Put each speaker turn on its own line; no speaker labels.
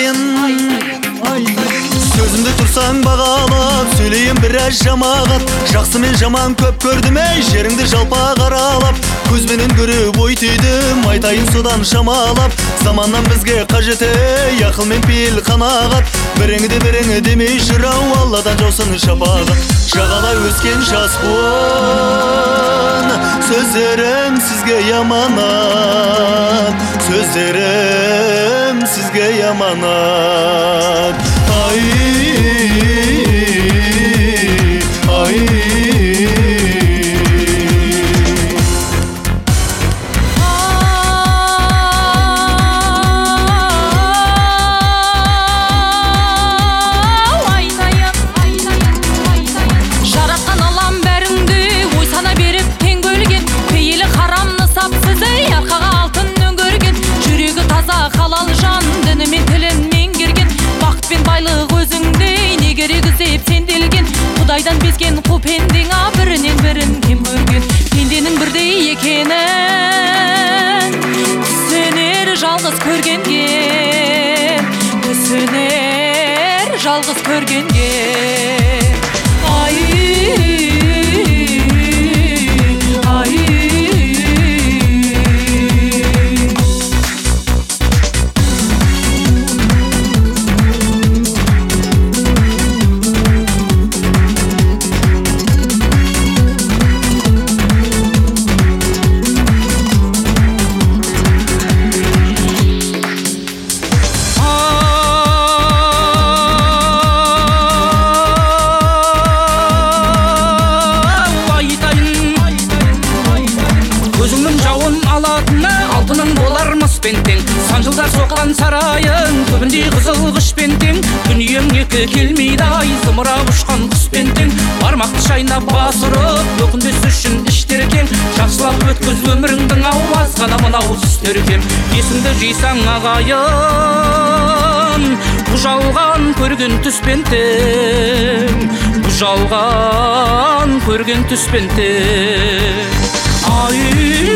сайын сөзімді тұрсаң бағалап сөйлейін біраз жамағат. Жақсы мен жаман көп көрдім ей, жеріңді жалпақ аралап. Көзбенен көріп ой түйдім, айтайын содан шамалап. Заманнан бізге қажет ей, ақыл мен пейіл қанағат. Біріңі демей жүрау, Алладан жаусын шапағат. Жағалай өскен жаспын, сөздерім сізге яманат. Сөздерім сізге яманат. Ай, ай.
Жаратқан алам бәріңді ой сана беріп тең бөлген. Пейілі харамны сапсыз ей, арқаға алтын өңгерген. Жүрегі таза халал жан, діні мен тілін меңгерген. Бақыт пен байлық өзіңде, не керек іздеп сенделген. Құдайдан безген қу пендең, бірінен бірін кем көрген. Пенденің бірдей екенін түсінер жалғыз көргенге, түсінер жалғыз көргенге. Ай, ай.
Алтының болар мыспен тең, сан жылдар соққан сарайын көбіндей қызылғышпен тең. Дүнием екі келмейді ай, зымырап ұшқан құспен тең. Бармақты шайнап басырып, өкіндес үшін іштер кем. Жақсылап өткіз өміріңдің ауаз ғана мынау істер кем. Есіңді жисаң ағайын, бұжалған көрген түспен тең, бұжалған көрген түспен тең. Ай,